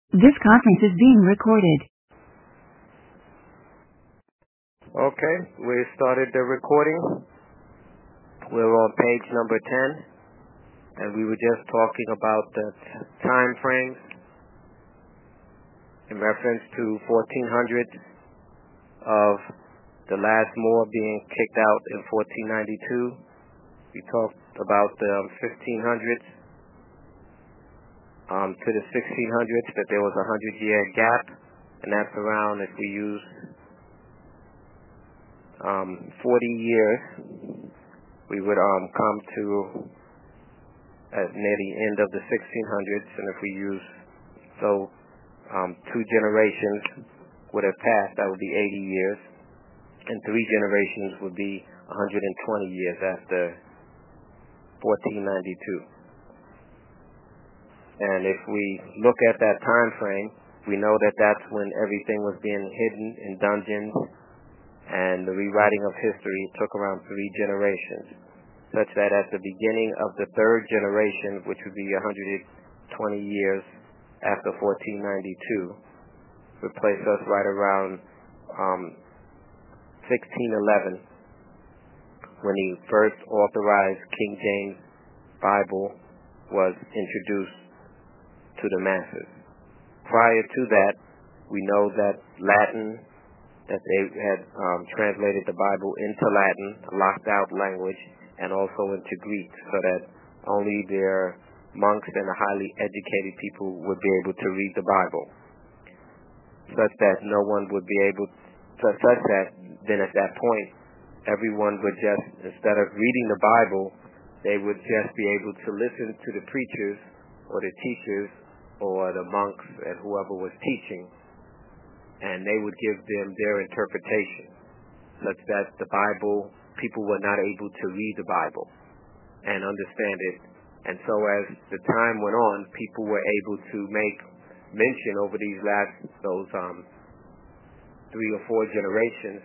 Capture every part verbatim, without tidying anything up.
This conference is being recorded. Okay, we started the recording. We're on page number ten, and we were just talking about the time frames in reference to fourteen hundred of the last Moor being kicked out in fourteen ninety-two. We talked about the um, fifteen hundreds um, to the sixteen hundreds, that there was a hundred-year gap, and that's around, if we use um, forty years, we would um, come to uh, near the end of the sixteen hundreds, and if we use, so um, two generations would have passed, that would be eighty years, and three generations would be one hundred twenty years after fourteen ninety-two. And if we look at that time frame, we know that that's when everything was being hidden in dungeons, and the rewriting of history took around three generations, such that at the beginning of the third generation, which would be one hundred twenty years after fourteen ninety-two, would place us right around um, sixteen eleven, when the first authorized King James Bible was introduced to the masses. Prior to that, we know that Latin, that they had um, translated the Bible into Latin, a locked out language, and also into Greek, so that only their monks and the highly educated people would be able to read the Bible, such that no one would be able, such that then at that point, everyone would just, instead of reading the Bible, they would just be able to listen to the preachers or the teachers or the monks and whoever was teaching, and they would give them their interpretation, such that the Bible, people were not able to read the Bible and understand it. And so as the time went on, people were able to make mention over these last, those um, three or four generations.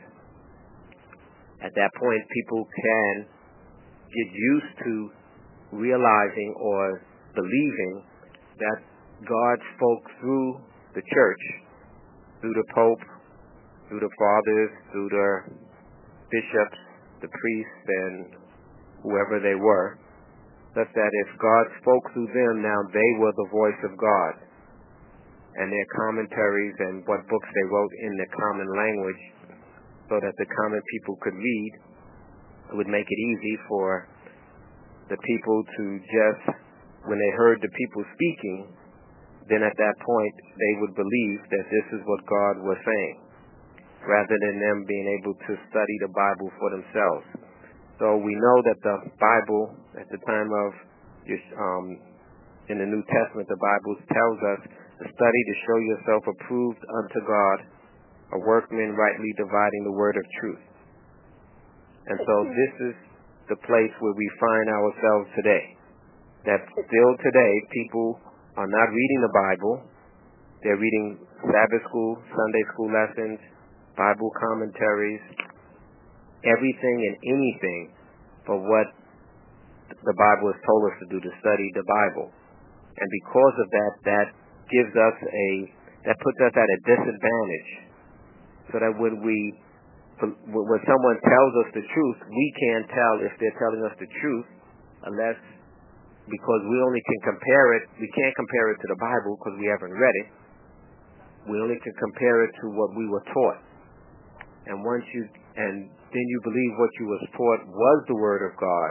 At that point, people can get used to realizing or believing that God spoke through the church, through the Pope, through the fathers, through the bishops, the priests, and whoever they were, such that if God spoke through them, now they were the voice of God. And their commentaries and what books they wrote in the common language, so that the common people could read, it would make it easy for the people to just, when they heard the people speaking, then at that point they would believe that this is what God was saying, rather than them being able to study the Bible for themselves. So we know that the Bible, at the time of, um, in the New Testament, the Bible tells us to study to show yourself approved unto God, a workman rightly dividing the word of truth. And so this is the place where we find ourselves today, that still today people are not reading the Bible. They're reading Sabbath school, Sunday school lessons, Bible commentaries, everything and anything for what the Bible has told us to do, to study the Bible. And because of that, that gives us a, that puts us at a disadvantage, so that when we, when someone tells us the truth, we can't tell if they're telling us the truth unless, because we only can compare it, we can't compare it to the Bible because we haven't read it. We only can compare it to what we were taught. And once you, and then you believe what you was taught was the Word of God,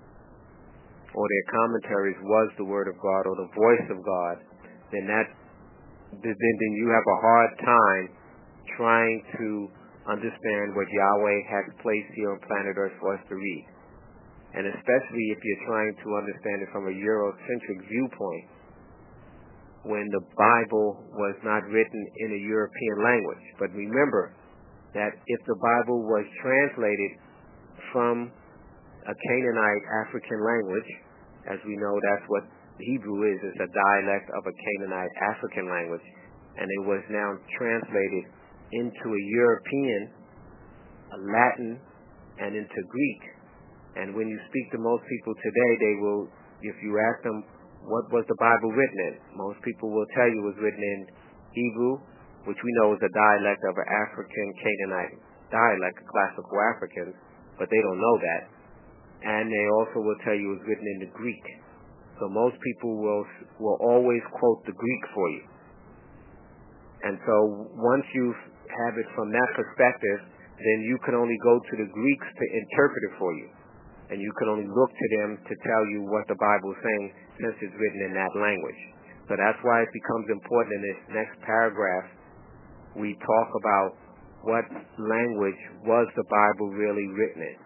or their commentaries was the Word of God, or the voice of God, then that, then, then you have a hard time trying to understand what Yahweh has placed here on planet Earth for us to read. And especially if you're trying to understand it from a Eurocentric viewpoint, when the Bible was not written in a European language. But remember that if the Bible was translated from a Canaanite African language, as we know that's what Hebrew is, it's a dialect of a Canaanite African language, and it was now translated into a European, a Latin, and into Greek. And when you speak to most people today, they will, if you ask them, what was the Bible written in? Most people will tell you it was written in Hebrew, which we know is a dialect of an African Canaanite dialect, classical Africans, but they don't know that. And they also will tell you it's written in the Greek. So most people will will always quote the Greek for you. And so once you have it from that perspective, then you can only go to the Greeks to interpret it for you. And you can only look to them to tell you what the Bible is saying since it's written in that language. So that's why it becomes important in this next paragraph we talk about what language was the Bible really written in.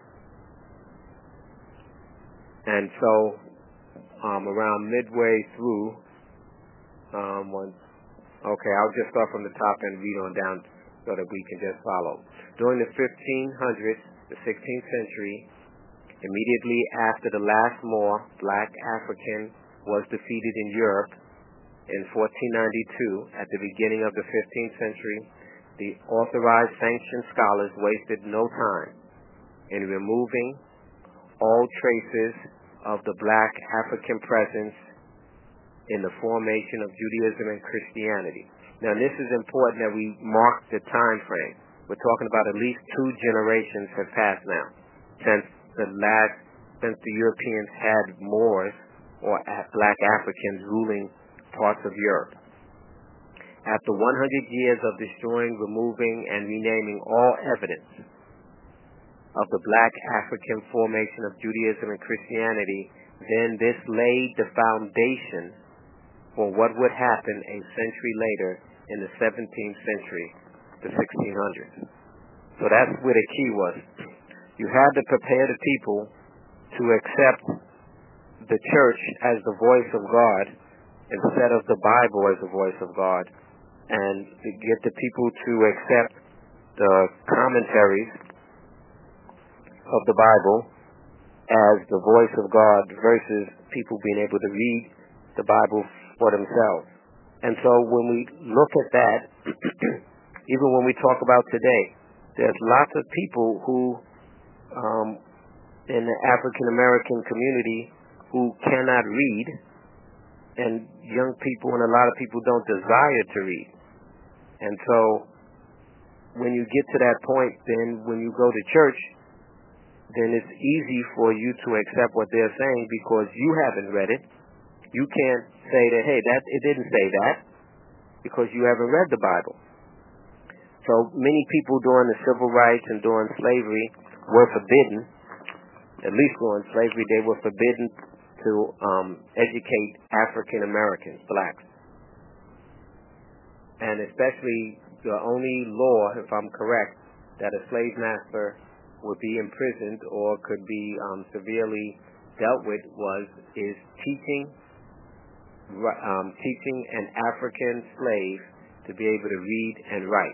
And so um, around midway through, um, one, okay, I'll just start from the top and read on down so that we can just follow. During the fifteen hundreds, the sixteenth century, immediately after the last Moor, black African, was defeated in Europe in fourteen ninety-two, at the beginning of the fifteenth century, the authorized sanctioned scholars wasted no time in removing all traces of the black African presence in the formation of Judaism and Christianity. Now, this is important that we mark the time frame. We're talking about at least two generations have passed now since the last, since the Europeans had Moors or black Africans ruling parts of Europe. After one hundred years of destroying, removing, and renaming all evidence of the black African formation of Judaism and Christianity, then this laid the foundation for what would happen a century later in the seventeenth century, the sixteen hundreds. So that's where the key was. You had to prepare the people to accept the church as the voice of God instead of the Bible as the voice of God, and to get the people to accept the commentaries of the Bible as the voice of God versus people being able to read the Bible for themselves. And so when we look at that, even when we talk about today, there's lots of people who um, in the African American community who cannot read, and young people and a lot of people don't desire to read. And so when you get to that point, then when you go to church, then it's easy for you to accept what they're saying because you haven't read it. You can't say that, hey, that it didn't say that, because you haven't read the Bible. So many people during the civil rights and during slavery were forbidden, at least during slavery, they were forbidden to um, educate African Americans, blacks. And especially the only law, if I'm correct, that a slave master would be imprisoned or could be um, severely dealt with was is teaching um, teaching an African slave to be able to read and write.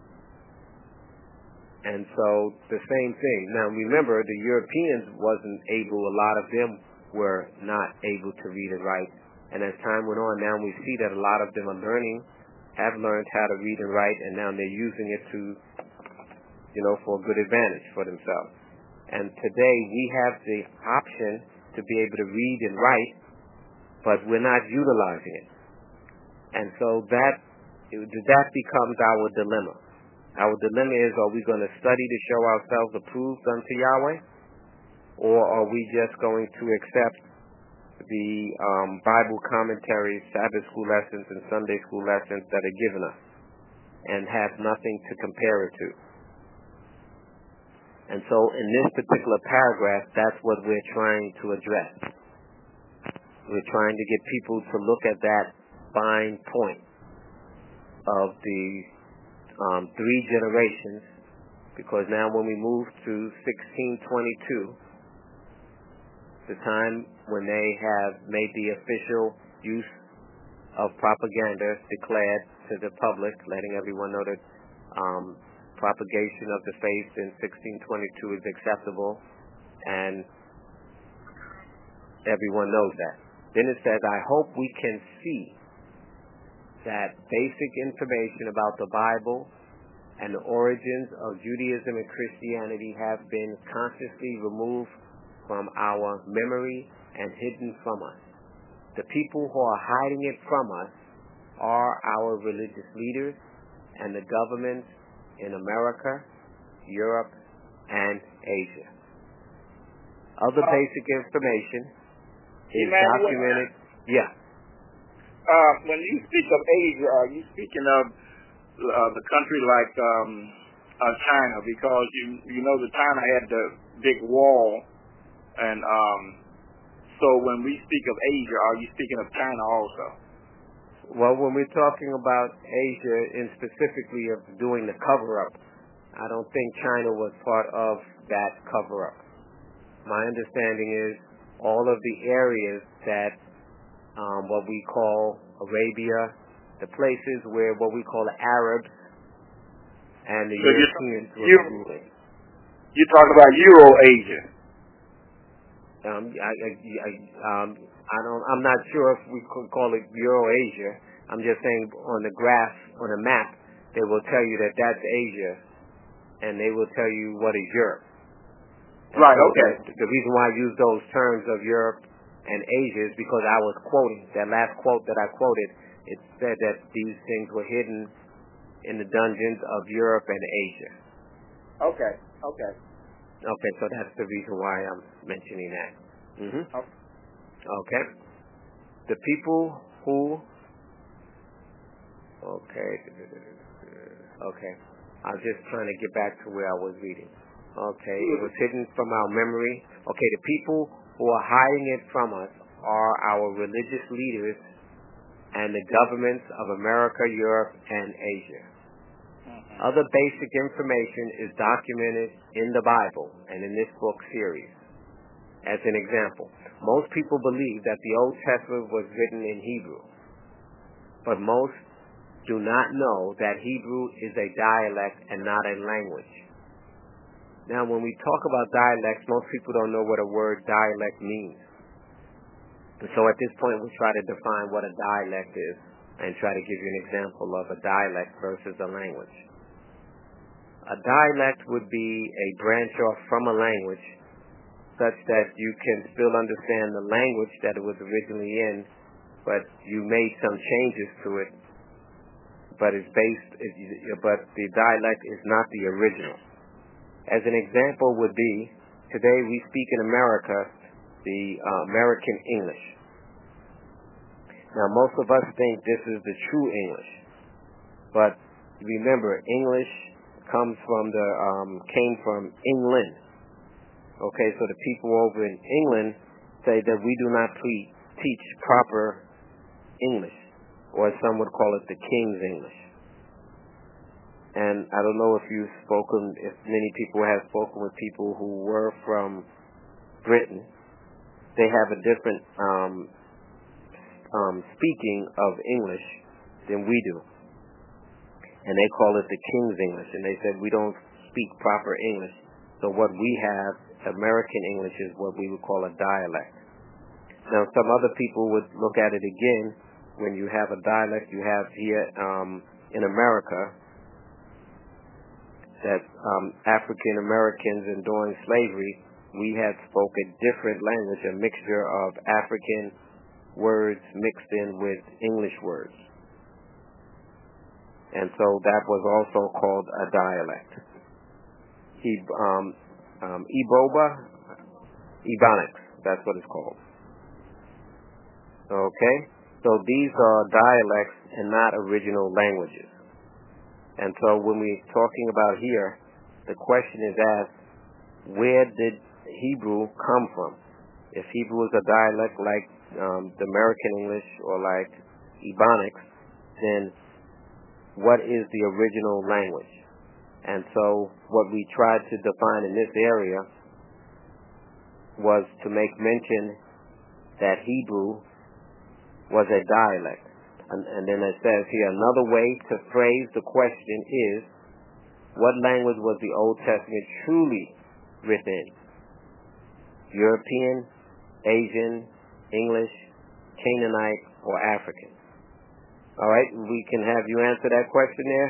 And so the same thing. Now remember, the Europeans wasn't able, a lot of them were not able to read and write. And as time went on, now we see that a lot of them are learning, have learned how to read and write, and now they're using it to, you know, for a good advantage for themselves. And today we have the option to be able to read and write, but we're not utilizing it. And so that that becomes our dilemma. Our dilemma is, are we going to study to show ourselves approved unto Yahweh, or are we just going to accept the um, Bible commentaries, Sabbath school lessons, and Sunday school lessons that are given us and have nothing to compare it to? And so in this particular paragraph, that's what we're trying to address. We're trying to get people to look at that fine point of the um, three generations, because now when we move to sixteen twenty-two, the time when they have made the official use of propaganda declared to the public, letting everyone know that um, propagation of the faith in sixteen twenty-two is acceptable, and everyone knows that. Then it says, I hope we can see that basic information about the Bible and the origins of Judaism and Christianity have been consciously removed from our memory and hidden from us. The people who are hiding it from us are our religious leaders and the governments in America, Europe, and Asia. Other uh, basic information is Emmanuel, documented. Yeah. Uh, when you speak of Asia, are you speaking of uh, the country like um, uh, China? Because you you know that China had the big wall, and um, so when we speak of Asia, are you speaking of China also? Well, when we're talking about Asia, and specifically of doing the cover-up, I don't think China was part of that cover-up. My understanding is all of the areas that um, what we call Arabia, the places where what we call the Arabs and the so Europeans were you're, ruling. You're talking about Euro-Asia. Um, I, I, I, um, I don't. I'm not sure if we could call it Euro-Asia. I'm just saying on the graph, on the map, they will tell you that that's Asia, and they will tell you what is Europe. And right. So okay. The reason why I use those terms of Europe and Asia is because I was quoting that last quote that I quoted. It said that these things were hidden in the dungeons of Europe and Asia. Okay. Okay. Okay. So that's the reason why I'm mentioning that. Mm-hmm. Okay. Okay. The people who. Okay. Okay. I was just trying to get back to where I was reading. Okay. It was hidden from our memory. Okay. The people who are hiding it from us are our religious leaders and the governments of America, Europe, and Asia. Mm-hmm. Other basic information is documented in the Bible and in this book series. As an example, most people believe that the Old Testament was written in Hebrew, but most do not know that Hebrew is a dialect and not a language. Now, when we talk about dialects, most people don't know what a word dialect means. And so at this point, we try to define what a dialect is and try to give you an example of a dialect versus a language. A dialect would be a branch off from a language such that you can still understand the language that it was originally in, but you made some changes to it, but it's based, but the dialect is not the original. As an example would be, today we speak in America the uh, American English. Now, most of us think this is the true English, but remember, English comes from the um, came from England. Okay, so the people over in England say that we do not pre- teach proper English, or some would call it the King's English. And I don't know if you've spoken, if many people have spoken with people who were from Britain. They have a different um, um, speaking of English than we do. And they call it the King's English. And they said we don't speak proper English. So what we have, American English, is what we would call a dialect. Now, some other people would look at it again. When you have a dialect, you have here um, in America, that um, African Americans and during slavery, we had spoke a different language, a mixture of African words mixed in with English words. And so that was also called a dialect. He, um, um, Eboba, Ebonics, that's what it's called. Okay? So these are dialects and not original languages. And so when we're talking about here, the question is asked, where did Hebrew come from? If Hebrew is a dialect like um, the American English or like Ebonics, then what is the original language? And so what we tried to define in this area was to make mention that Hebrew was a dialect. And, and then it says here, another way to phrase the question is, what language was the Old Testament truly written in? European, Asian, English, Canaanite, or African? All right, we can have you answer that question there.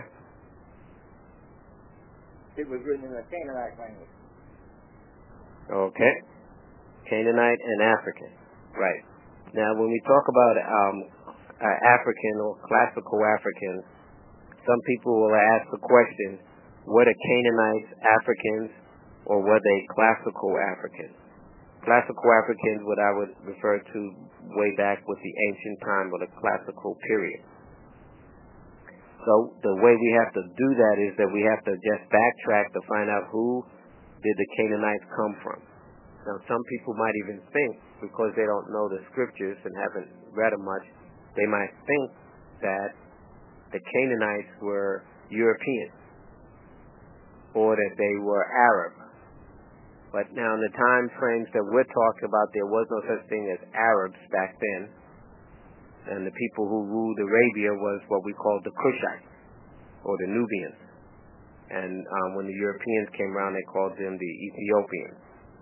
It was written in the Canaanite language. Okay. Canaanite and African. Right. Now, when we talk about um, uh, African or classical Africans, some people will ask the question, were the Canaanites Africans or were they classical Africans? Classical Africans, what I would refer to way back with the ancient time or the classical period. So the way we have to do that is that we have to just backtrack to find out who did the Canaanites come from. Now some people might even think, because they don't know the scriptures and haven't read them much, they might think that the Canaanites were European or that they were Arab. But now in the time frames that we're talking about, there was no such thing as Arabs back then. And the people who ruled Arabia was what we called the Cushites or the Nubians. And um, when the Europeans came around, they called them the Ethiopians.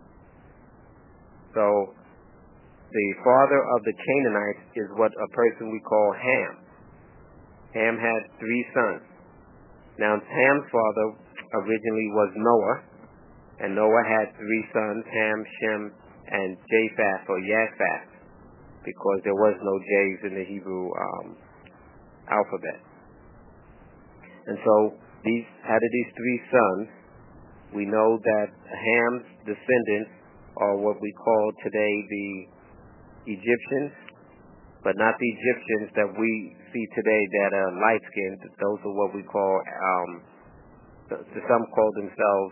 So the father of the Canaanites is what a person we call Ham. Ham had three sons. Now Ham's father originally was Noah, and Noah had three sons, Ham, Shem, and Japheth or Japheth, because there was no J's in the Hebrew um, alphabet. And so these, out of these three sons, we know that Ham's descendants are what we call today the Egyptians, but not the Egyptians that we see today that are light-skinned. Those are what we call, um, some call themselves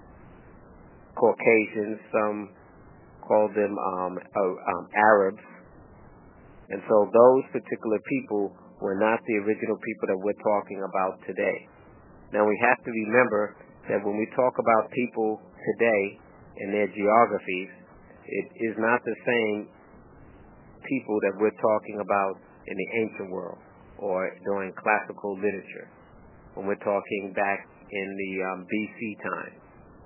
Caucasians, some call them um, uh, um, Arabs. And so those particular people were not the original people that we're talking about today. Now we have to remember that when we talk about people today in their geographies, it is not the same people that we're talking about in the ancient world or during classical literature, when we're talking back in the um, B C time.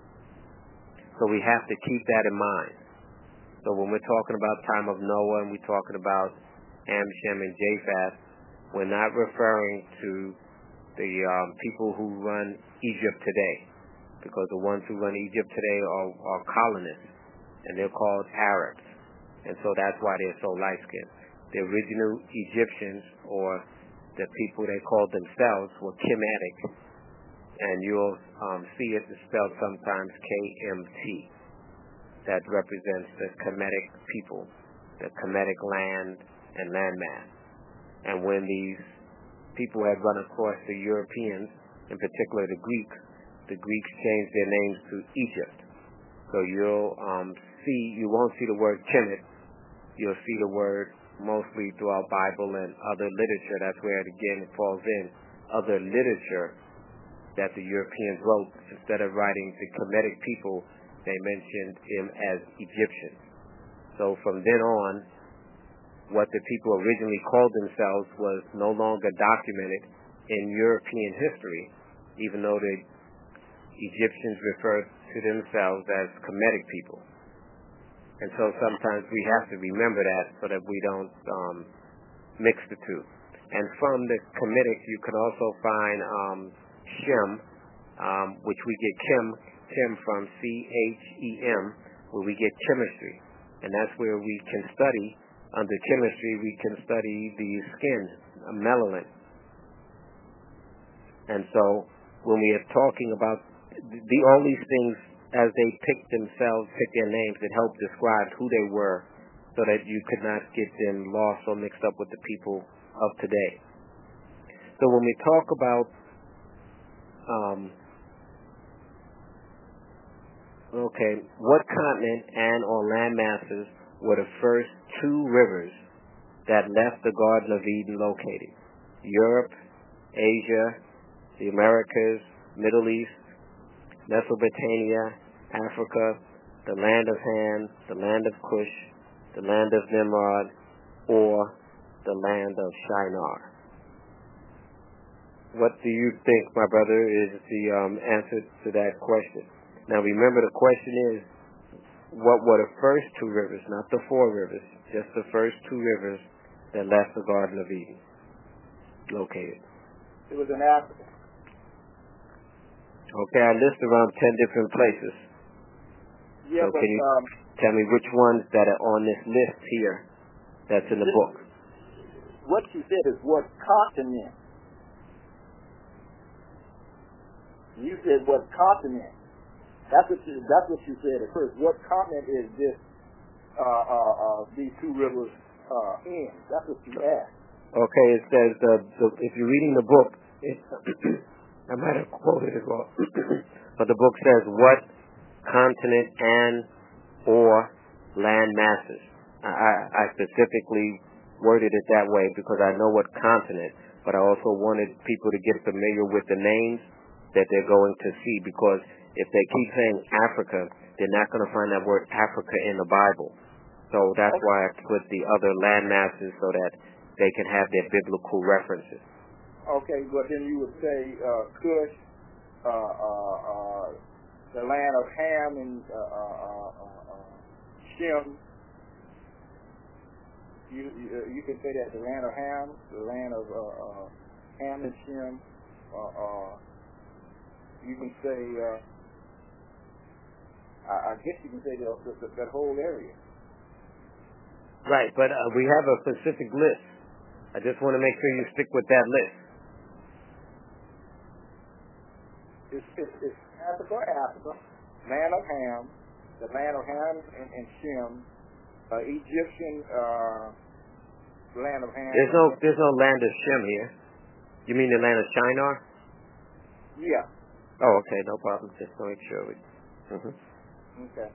So we have to keep that in mind. So when we're talking about time of Noah and we're talking about Ham, Shem, and Japheth, we're not referring to the um, people who run Egypt today, because the ones who run Egypt today are, are colonists, and they're called Arabs. And so that's why they're so light-skinned. The original Egyptians, or the people they called themselves, were Kemetic, and you'll um, see it spelled sometimes K M T. That represents the Kemetic people, the Kemetic land and landmass. And when these people had run across the Europeans, in particular the Greeks, the Greeks changed their names to Egypt. So you'll um, see, you won't see the word Kemet. You'll see the word mostly throughout Bible and other literature. That's where it again it falls in. Other literature that the Europeans wrote, instead of writing the Kemetic people, they mentioned him as Egyptian. So from then on, what the people originally called themselves was no longer documented in European history, even though the Egyptians referred to themselves as Kemetic people. And so sometimes we have to remember that so that we don't um, mix the two. And from the Kemetic, you can also find um, Shem, um, which we get Chem, Chem from C H E M, where we get chemistry. And that's where we can study, under chemistry, we can study the skin, uh, melanin. And so when we are talking about the, all these things, as they pick themselves, pick their names, it helped describe who they were so that you could not get them lost or mixed up with the people of today. So when we talk about um, okay, what continent and or land masses were the first two rivers that left the Garden of Eden located? Europe, Asia, the Americas, Middle East, Mesopotamia, Africa, the land of Ham, the land of Cush, the land of Nimrod, or the land of Shinar. What do you think, my brother, is the um, answer to that question? Now remember, the question is, what were the first two rivers, not the four rivers, just the first two rivers that left the Garden of Eden located? It was in Africa. Okay, I list around ten different places. Yeah, so but can you um, tell me which ones that are on this list here that's in the this, book? what you said is what continent. You said what continent. That's what you, that's what you said at first. What continent is this, uh, uh, uh, these two rivers uh, in? That's what you asked. Okay, it says, the, the, if you're reading the book, it, I might have quoted it wrong, but the book says what continent and or land masses. I, I specifically worded it that way because I know what continent, but I also wanted people to get familiar with the names that they're going to see, because if they keep saying Africa, they're not going to find that word Africa in the Bible. So that's okay. why I put the other land masses so that they can have their biblical references. Okay, but then you would say uh, Cush, uh, uh, uh, the land of Ham and uh, uh, uh, uh, Shem. You, you you can say that the land of Ham, the land of uh, uh, Ham and Shem. Uh, uh, you can say, uh, I, I guess you can say that, that, that whole area. Right, but uh, we have a specific list. I just want to make sure you stick with that list. It's, it's, it's Africa, Africa, land of Ham, the land of Ham and, and Shem, uh, Egyptian uh, land of Ham. There's no, there's no land of Shem here. You mean the land of Shinar? Yeah. Oh, okay, no problem. Just to make sure. We, mm-hmm. Okay.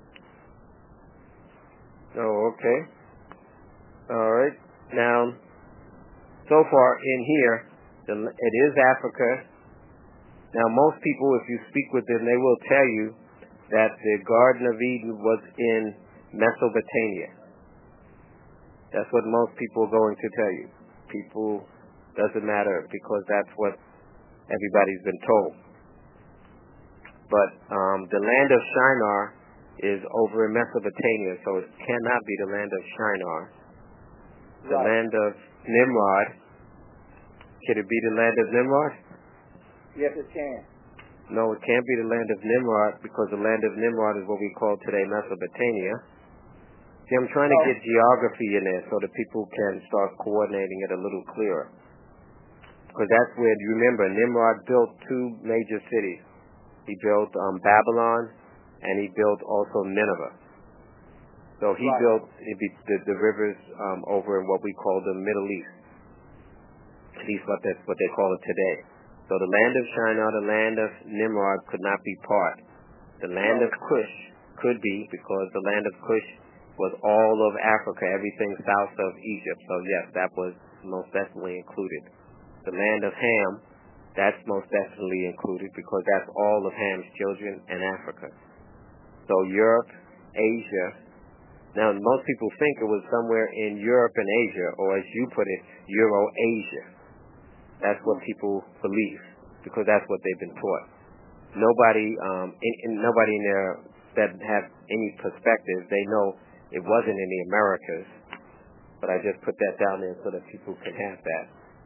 Oh, okay. All right. Now, so far in here, the, it is Africa. Now, most people, if you speak with them, they will tell you that the Garden of Eden was in Mesopotamia. That's what most people are going to tell you. People, doesn't matter, because that's what everybody's been told. But um, the land of Shinar is over in Mesopotamia, so it cannot be the land of Shinar. The right. land of Nimrod, can it be the land of Nimrod? Yes, it can. No, it can't be the land of Nimrod, because the land of Nimrod is what we call today Mesopotamia. See, I'm trying to oh. get geography in there so that people can start coordinating it a little clearer. Because that's where, you remember, Nimrod built two major cities. He built um, Babylon, and he built also Nineveh. So he right. built the, the rivers um, over in what we call the Middle East. At least what that's what they call it today. So the land of Shinar, the land of Nimrod could not be part. The land right. of Cush could be, because the land of Cush was all of Africa, everything south of Egypt. So yes, that was most definitely included. The land of Ham, that's most definitely included, because that's all of Ham's children in Africa. So Europe, Asia. Now, most people think it was somewhere in Europe and Asia, or as you put it, Euro-Asia. That's what people believe, because that's what they've been taught. Nobody, um, in, in, nobody in there that have any perspective, they know it wasn't in the Americas, but I just put that down there so that people can have that.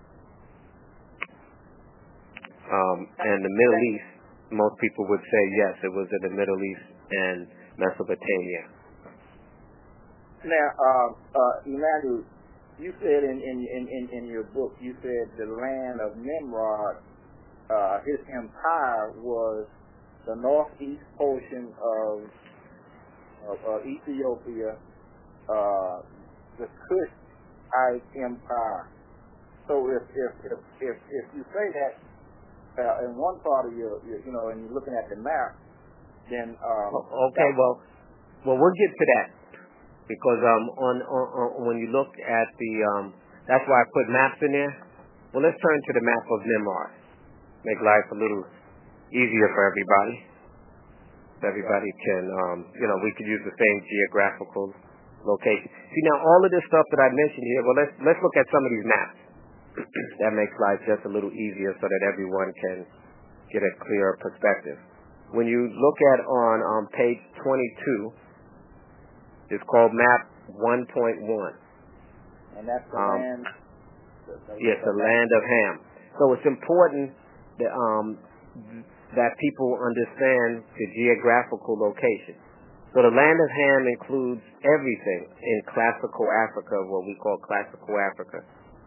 Um, and the Middle East, most people would say yes, it was in the Middle East and Mesopotamia. Now, uh, uh, Emmanuel, you said in, in, in, in your book, you said the land of Nimrod, uh, his empire was the northeast portion of, of uh, Ethiopia, uh, the Kushite Empire. So if if if if, if you say that uh, in one part of your, your, you know, and you're looking at the map, then um, okay, well, well, we'll get to that. Because um, on, on, on when you look at the, um, that's why I put maps in there. Well, let's turn to the map of Nimrod. Make life a little easier for everybody. So everybody can, um, you know, we could use the same geographical location. See, now all of this stuff that I mentioned here, well, let's let's look at some of these maps. That makes life just a little easier so that everyone can get a clearer perspective. When you look at on um, page twenty-two, it's called map one point one. And that's the um, land. Yes, the land of Ham. So it's important that, um, that people understand the geographical location. So the land of Ham includes everything in classical Africa, what we call classical Africa.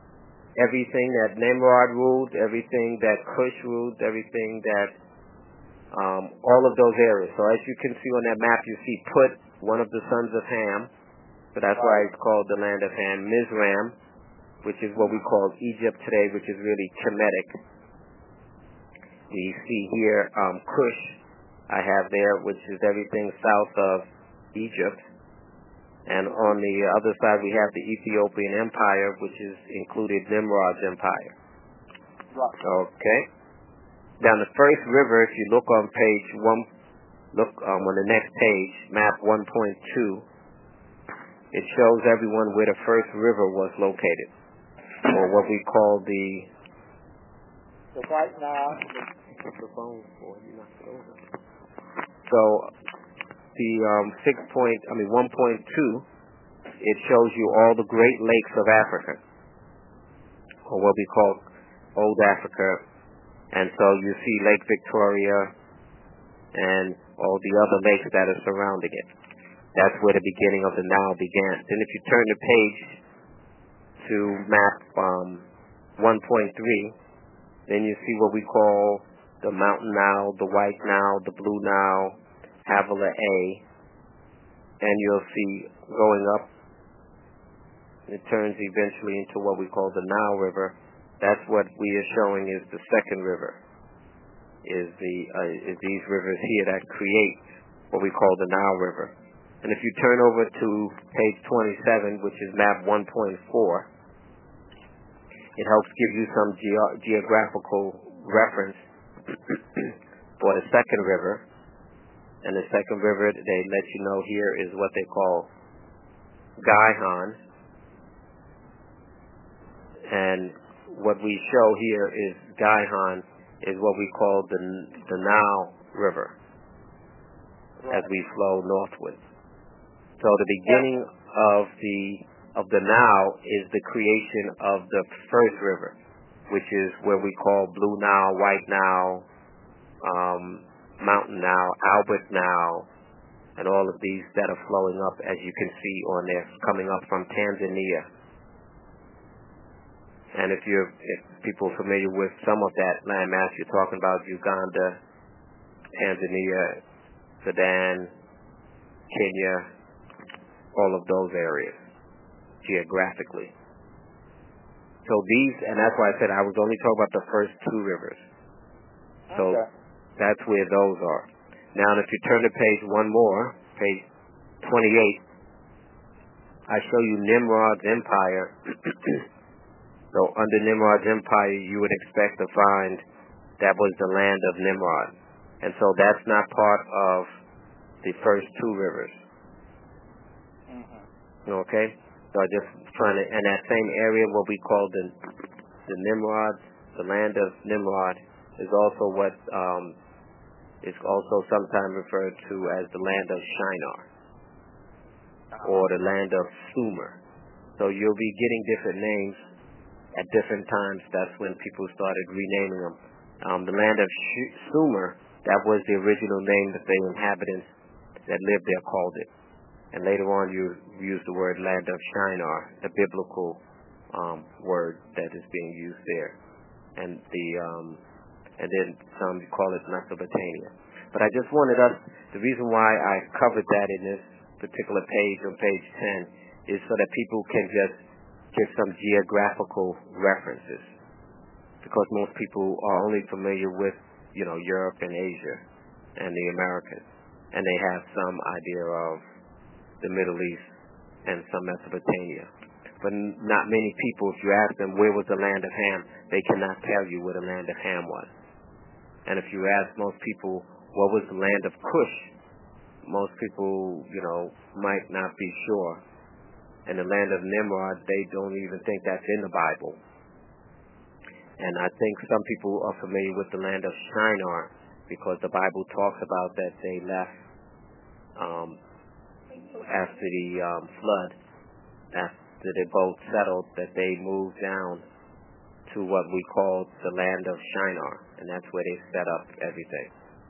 everything that Nimrod ruled, everything that Cush ruled, everything that, um, all of those areas. So as you can see on that map, you see Put, one of the sons of Ham. So that's why it's called the land of Ham. Mizraim, which is what we call Egypt today, which is really Kemetic. We see here um, Cush, I have there, which is everything south of Egypt. And on the other side, we have the Ethiopian Empire, which is included Nimrod's empire. Okay. Now, the first river, if you look on page one, look um, on the next page, map one point two, it shows everyone where the first river was located, or what we call the. So right now, the phone for you knock it over. So the um, six point, I mean one point two, it shows you all the Great Lakes of Africa, or what we call Old Africa, and so you see Lake Victoria and all the other lakes that are surrounding it. That's where the beginning of the Nile began. Then if you turn the page to map um, one point three, then you see what we call the Mountain Nile, the White Nile, the Blue Nile, Havilah A, and you'll see going up, it turns eventually into what we call the Nile River. That's what we are showing is the second river, is the uh, is these rivers here that create what we call the Nile River. And if you turn over to page twenty-seven, which is map one point four, it helps give you some ge- geographical reference for the second river. And the second river, they let you know here, is what they call Gihon. And what we show here is Gihon is what we call the, the Nile River as we flow northward. So the beginning of the of the Nile is the creation of the first river, which is where we call Blue Nile, White Nile, um, Mountain Nile, Albert Nile, and all of these that are flowing up, as you can see on there, coming up from Tanzania. And if you're if people are familiar with some of that landmass, you're talking about Uganda, Tanzania, Sudan, Kenya, all of those areas geographically. So these, and that's why I said I was only talking about the first two rivers. So okay. That's where those are. Now, if you turn to page one more, page twenty-eight, I show you Nimrod's empire. So under Nimrod's empire, you would expect to find that was the land of Nimrod. And so that's not part of the first two rivers. Mm-hmm. Okay? So I just trying to, in that same area, what we call the the Nimrod, the land of Nimrod, is also what um, is also sometimes referred to as the land of Shinar, or the land of Sumer. So you'll be getting different names at different times. That's when people started renaming them. Um, the land of Sh- Sumer, that was the original name that the inhabitants that lived there called it. And later on you use the word land of Shinar, the biblical um, word that is being used there. And the um, and then some call it Mesopotamia. But I just wanted us, the reason why I covered that in this particular page on page ten is so that people can just get some geographical references. Because most people are only familiar with, you know, Europe and Asia and the Americas. And they have some idea of the Middle East and some Mesopotamia. But not many people, if you ask them where was the land of Ham, they cannot tell you where the land of Ham was. And if you ask most people what was the land of Cush, most people, you know, might not be sure. And the land of Nimrod, they don't even think that's in the Bible. And I think some people are familiar with the land of Shinar because the Bible talks about that they left um, after the um, flood, after they both settled, that they moved down to what we call the land of Shinar, and that's where they set up everything.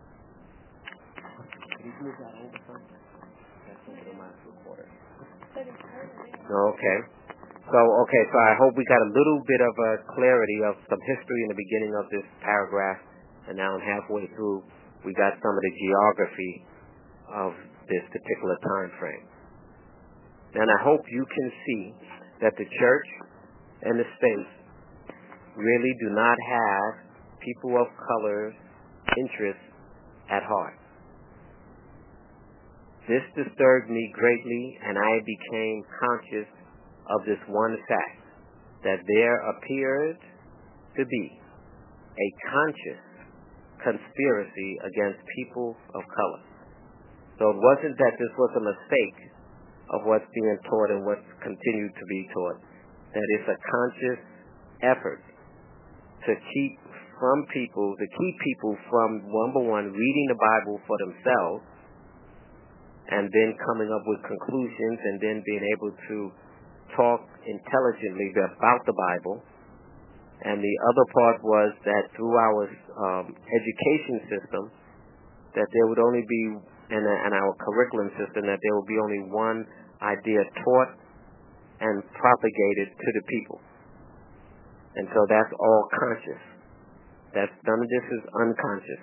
Can you move that over some? That's over the last recorder. Okay. So, okay, so I hope we got a little bit of a clarity of some history in the beginning of this paragraph, and now I'm halfway through. We got some of the geography of this particular time frame. And I hope you can see that the church and the state really do not have people of color's interests at heart. This disturbed me greatly, and I became conscious of this one fact, that there appeared to be a conscious conspiracy against people of color. So it wasn't that this was a mistake of what's being taught and what's continued to be taught, that it's a conscious effort to keep from people, to keep people from, number one, reading the Bible for themselves, and then coming up with conclusions, and then being able to talk intelligently about the Bible. And the other part was that through our um, education system, that there would only be, in, a, in our curriculum system, that there would be only one idea taught and propagated to the people. And so that's all conscious. That's, none of this is unconscious.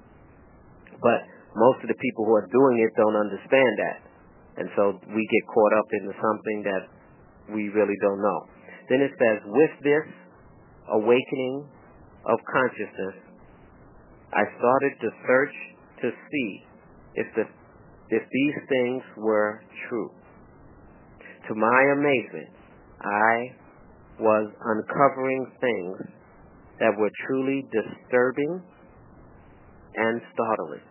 But most of the people who are doing it don't understand that. And so we get caught up into something that we really don't know. Then it says, with this awakening of consciousness, I started to search to see if the if these things were true. To my amazement, I was uncovering things that were truly disturbing and startling.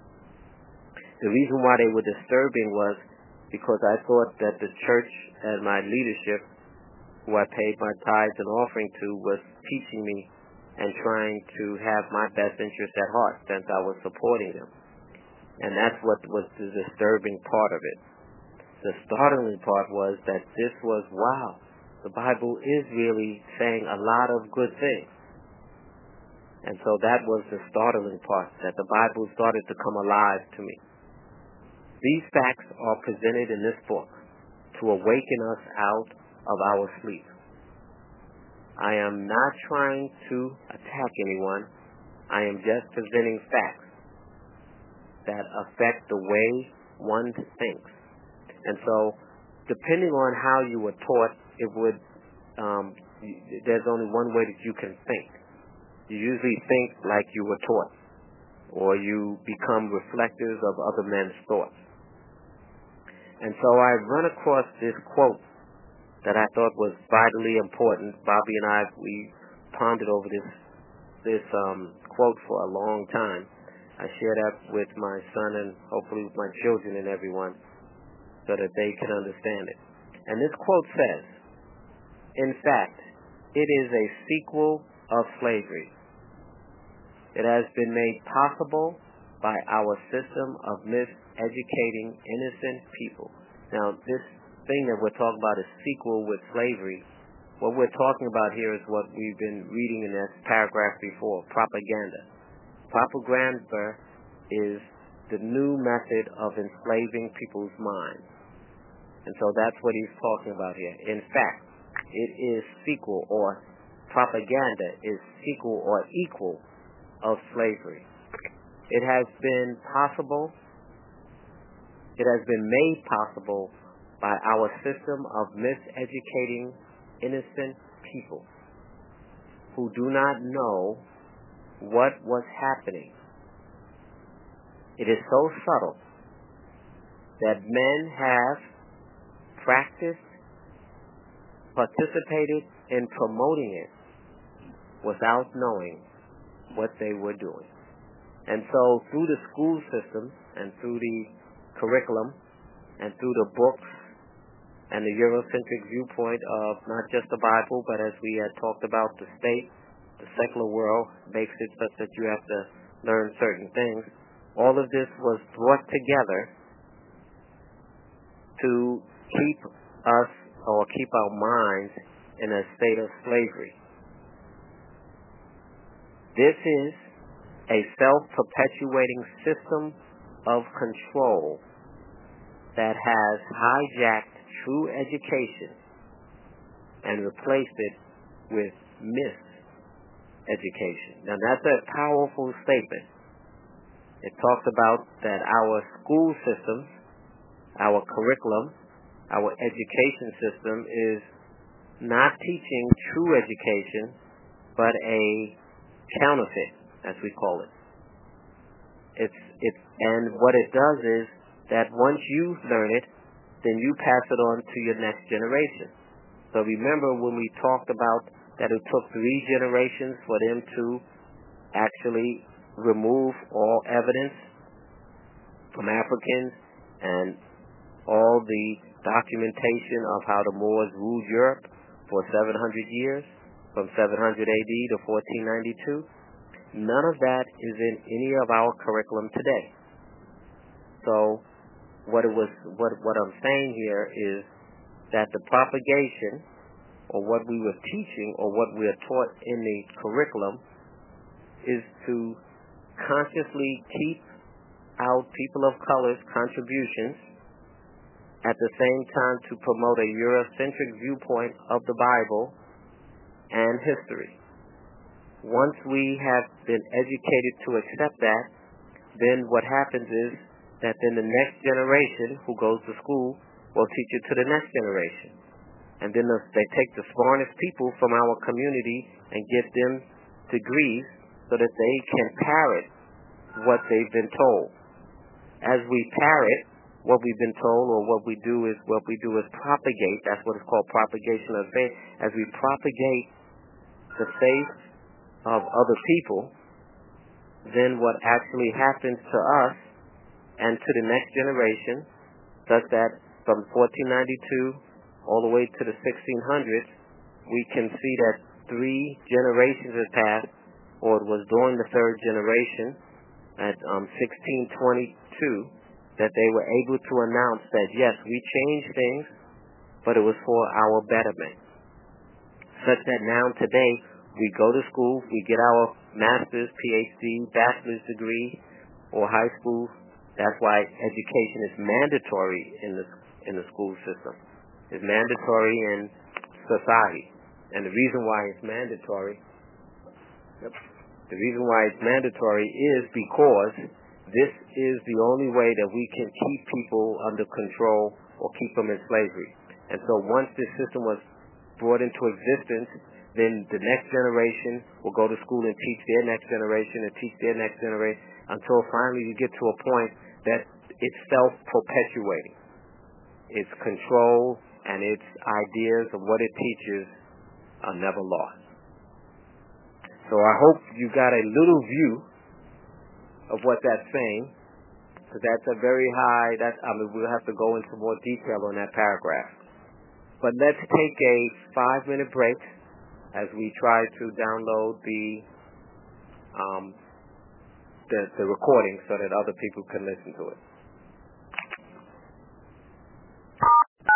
The reason why they were disturbing was because I thought that the church and my leadership, who I paid my tithes and offering to, was teaching me and trying to have my best interest at heart, since I was supporting them. And that's what was the disturbing part of it. The startling part was that this was, wow, the Bible is really saying a lot of good things. And so that was the startling part, that the Bible started to come alive to me. These facts are presented in this book to awaken us out of our sleep. I am not trying to attack anyone. I am just presenting facts that affect the way one thinks. And so, depending on how you were taught, it would, um, there's only one way that you can think. You usually think like you were taught, or you become reflective of other men's thoughts. And so I run across this quote that I thought was vitally important. Bobby and I, we pondered over this this um, quote for a long time. I share that with my son and hopefully with my children and everyone so that they can understand it. And this quote says, in fact, it is a sequel of slavery. It has been made possible by our system of miseducating innocent people. Now, this thing that we're talking about is sequel with slavery. What we're talking about here is what we've been reading in this paragraph before, propaganda. Propaganda is the new method of enslaving people's minds. And so that's what he's talking about here. In fact, it is sequel, or propaganda is sequel or equal of slavery. It has been possible, it has been made possible by our system of miseducating innocent people who do not know what was happening. It is so subtle that men have practiced, participated in promoting it without knowing what they were doing. And so through the school system and through the curriculum and through the books and the Eurocentric viewpoint of not just the Bible, but as we had talked about, the state, the secular world makes it such that you have to learn certain things. All of this was brought together to keep us or keep our minds in a state of slavery. This is a self-perpetuating system of control that has hijacked true education and replaced it with miseducation. Now that's a powerful statement. It talks about that our school systems, our curriculum, our education system is not teaching true education, but a counterfeit, as we call it. It's it, and what it does is that once you learn it, then you pass it on to your next generation. So remember when we talked about that it took three generations for them to actually remove all evidence from Africans and all the documentation of how the Moors ruled Europe for seven hundred years, from seven hundred A D to fourteen ninety-two. None of that is in any of our curriculum today. So what it was, what what I'm saying here is that the propagation, or what we were teaching, or what we are taught in the curriculum, is to consciously keep out people of color's contributions, at the same time to promote a Eurocentric viewpoint of the Bible and history. Once we have been educated to accept that, then what happens is that then the next generation who goes to school will teach it to the next generation. And then the, they take the smartest people from our community and give them degrees so that they can parrot what they've been told. As we parrot what we've been told, or what we do is what we do is propagate. That's what is called propagation of faith. As we propagate the faith of other people, then what actually happens to us and to the next generation, such that from fourteen ninety-two all the way to the sixteen hundreds, we can see that three generations have passed, or it was during the third generation at um, sixteen twenty-two, that they were able to announce that, yes, we changed things, but it was for our betterment. Such that now today, we go to school, we get our master's, P H D, bachelor's degree, or high school. That's why education is mandatory in the in the school system. It's mandatory in society. And the reason why it's mandatory, yep, the reason why it's mandatory is because this is the only way that we can keep people under control or keep them in slavery. And so once this system was brought into existence, then the next generation will go to school and teach their next generation and teach their next generation until finally you get to a point that it's self-perpetuating. Its control and its ideas of what it teaches are never lost. So I hope you got a little view of what that's saying, because that's a very high, that's, I mean, we'll have to go into more detail on that paragraph. But let's take a five-minute break as we try to download the, um, the, the recording so that other people can listen to it.